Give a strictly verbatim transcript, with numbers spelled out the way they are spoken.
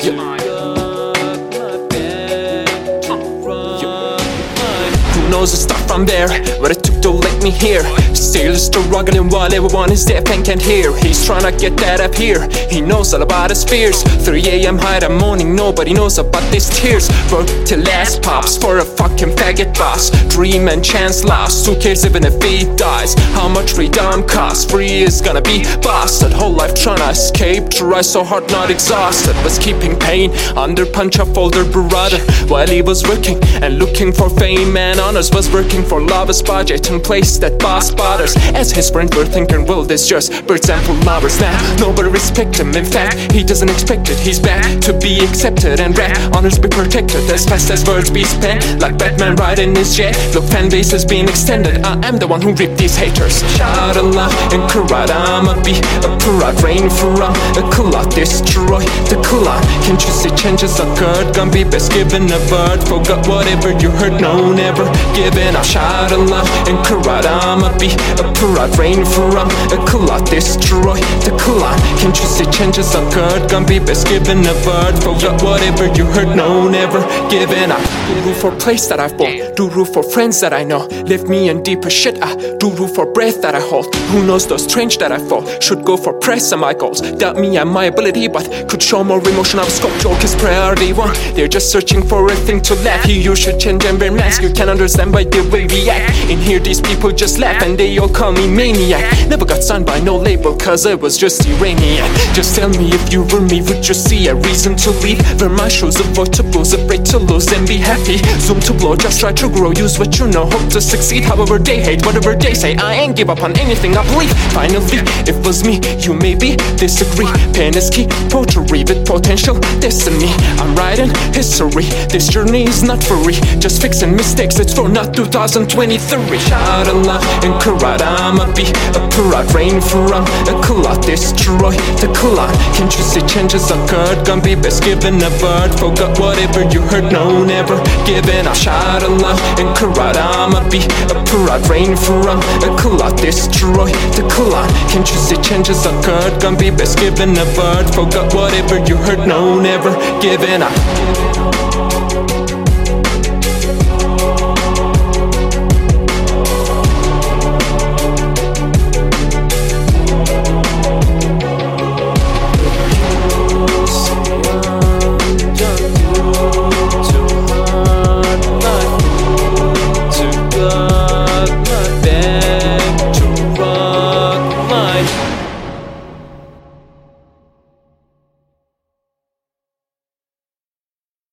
Who knows the start from there, what it took to let me here. Still struggling while everyone is deaf and can't hear. He's trying to get that up here, he knows all about his fears. Three a m high that morning, nobody knows about these tears. Work till last pops for a fucking faggot boss. Dream and chance lost, who cares even if he dies? How much freedom costs? Free is gonna be busted. Whole life trying to escape, try so hard not exhausted. Was keeping pain under punch of older brother while he was working and looking for fame and honors. Was working for lover's budget and place that boss bothers. As his friends were thinking, well, this just birds and lovers. Now nobody respect him, in fact he doesn't expect it. He's back to be accepted and rap honors be protected as fast as words be spent. Like Batman riding his jet, look, fan base has been extended. I am the one who ripped these haters. Shout aloud and karate, I'ma be a parade, rain for rum, a collide, destroy the collide. Can't you see changes occurred? Gonna be best given a bird. Forgot whatever you heard, no, never giving up. Shout aloud and karate, I'ma be a parade, rain for rum, a collide, destroy the collide. Can't you see changes occurred? Gonna be best given a bird. Forgot whatever you heard, no, never giving up. Do room for place that I've born, do room for friends that I know. Lift me in deeper shit, I do room for breath that I hold. Who knows those strange that I fall, should go for press and my goals. Doubt me and my ability, but could show more emotion of scope. Joke is priority one, they're just searching for a thing to laugh. Here you should change and wear mask, you can understand why they will react. In here these people just laugh and they all call me maniac. Never got signed by no label cause I was just Iranian. Just tell me if you were me, would you see a reason to leave? Wear my shoes, avoid to lose, afraid to lose and be happy. Zoom to blow, just try to grow, use what you know, hope to succeed. However they hate, whatever they say, I ain't give up on anything I believe. Finally, it was me, you maybe disagree. Pen is key, poetry with potential destiny. I'm writing history, this journey is not free. Just fixing mistakes, it's for not two thousand twenty-three. Shout aloud and karate, I'ma be a parade, rain for rum, a collide, destroy the collide. Can't you see changes occurred? Gonna be best given a bird. Forgot whatever you heard, no, never giving up. Shout aloud and karate, I'ma be a parade, rain for rum, a collide, destroy the collide. Can't you see changes occurred? Gonna be best given a bird. Forgot whatever you heard, no, never giving up.